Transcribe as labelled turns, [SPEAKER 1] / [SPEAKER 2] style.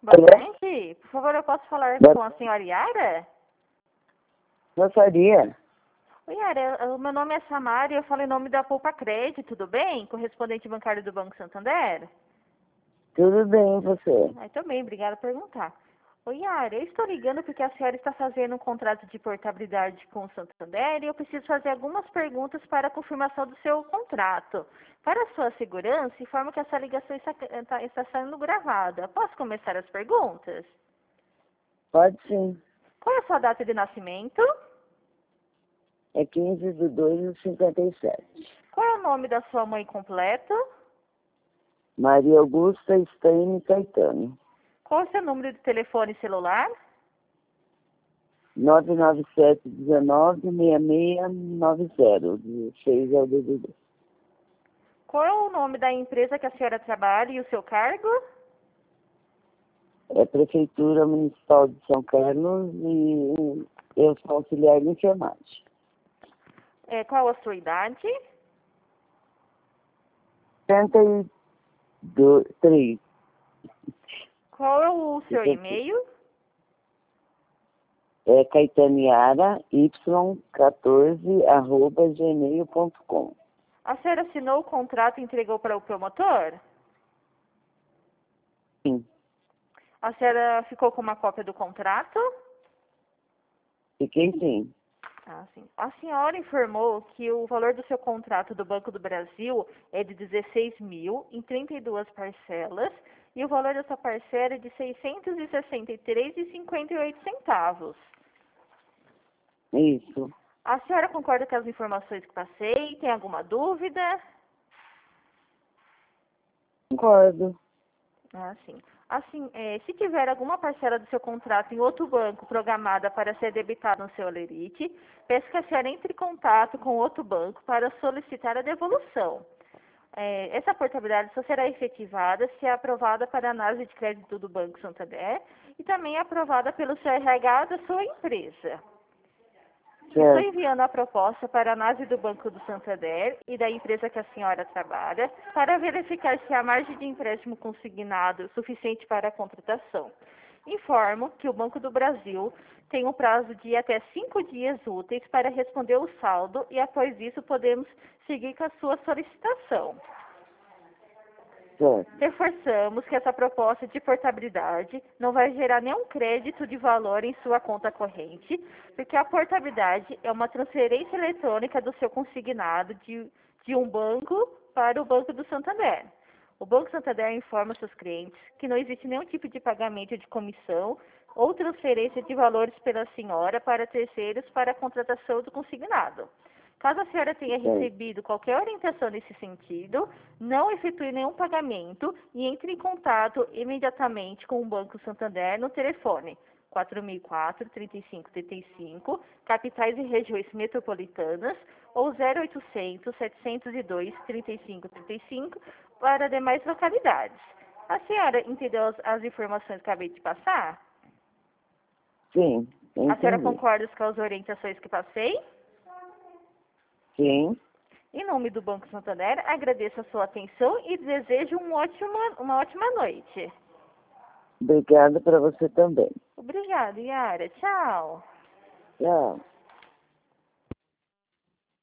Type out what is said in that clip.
[SPEAKER 1] Boa
[SPEAKER 2] Alô?
[SPEAKER 1] tarde. Por favor, eu posso falar
[SPEAKER 2] Boa-
[SPEAKER 1] com a senhora Yara?
[SPEAKER 2] Gostaria.
[SPEAKER 1] Oi, Yara, o meu nome é Samara e eu falo em nome da Poupa Crédito, tudo bem? Correspondente bancário do Banco Santander?
[SPEAKER 2] Tudo bem, e você?
[SPEAKER 1] Também, obrigada por perguntar. Oi, Yara, eu estou ligando porque a senhora está fazendo um contrato de portabilidade com o Santander e eu preciso fazer algumas perguntas para a confirmação do seu contrato. Para a sua segurança, informo que essa ligação está sendo gravada. Posso começar as perguntas?
[SPEAKER 2] Pode sim.
[SPEAKER 1] Qual é a sua data de nascimento?
[SPEAKER 2] É 15/2/57.
[SPEAKER 1] Qual é o nome da sua mãe completo?
[SPEAKER 2] Maria Augusta Steine Caetano.
[SPEAKER 1] Qual é o seu número de telefone celular?
[SPEAKER 2] 997-19-6690. De 6 ao DDD.
[SPEAKER 1] Qual é o nome da empresa que a senhora trabalha e o seu cargo?
[SPEAKER 2] É Prefeitura Municipal de São Carlos e eu sou auxiliar de enfermagem.
[SPEAKER 1] Qual a sua idade?
[SPEAKER 2] 63.
[SPEAKER 1] Qual é o seu e-mail?
[SPEAKER 2] É Caetaniara y14@gmail.com.
[SPEAKER 1] A senhora assinou o contrato e entregou para o promotor?
[SPEAKER 2] Sim,
[SPEAKER 1] A senhora ficou com uma cópia do contrato?
[SPEAKER 2] fiquei sim.
[SPEAKER 1] Sim. A senhora informou que o valor do seu contrato do Banco do Brasil é de 16 mil em 32 parcelas e o valor dessa parcela é de 663,58 centavos.
[SPEAKER 2] Isso,
[SPEAKER 1] A senhora concorda com as informações que passei? Tem alguma dúvida?
[SPEAKER 2] concordo.
[SPEAKER 1] Sim. Se tiver alguma parcela do seu contrato em outro banco programada para ser debitada no seu Olerite, peço que a senhora entre em contato com outro banco para solicitar a devolução. Essa portabilidade só será efetivada se é aprovada para a análise de crédito do Banco Santander e também aprovada pelo CRH da sua empresa. Estou
[SPEAKER 2] Certo,
[SPEAKER 1] enviando a proposta para a análise do Banco do Santander e da empresa que a senhora trabalha para verificar se há margem de empréstimo consignado suficiente para a contratação. Informo que o Banco do Brasil tem um prazo de até 5 dias úteis para responder o saldo e após isso podemos seguir com a sua solicitação.
[SPEAKER 2] certo.
[SPEAKER 1] Reforçamos que essa proposta de portabilidade não vai gerar nenhum crédito de valor em sua conta corrente, porque a portabilidade é uma transferência eletrônica do seu consignado de um banco para o Banco do Santander. O Banco Santander informa seus clientes que não existe nenhum tipo de pagamento de comissão ou transferência de valores pela senhora para terceiros para a contratação do consignado. Caso a senhora tenha recebido qualquer orientação nesse sentido, não efetue nenhum pagamento e entre em contato imediatamente com o Banco Santander no telefone 4004-3535, capitais e regiões metropolitanas, ou 0800-702-3535 para demais localidades. A senhora entendeu as informações que acabei de passar?
[SPEAKER 2] Sim,
[SPEAKER 1] A senhora
[SPEAKER 2] entendi.
[SPEAKER 1] concorda com as orientações que passei?
[SPEAKER 2] Sim,
[SPEAKER 1] Em nome do Banco Santander, agradeço a sua atenção e desejo uma ótima noite.
[SPEAKER 2] obrigada para você também.
[SPEAKER 1] Obrigada, Yara. Tchau.
[SPEAKER 2] Tchau.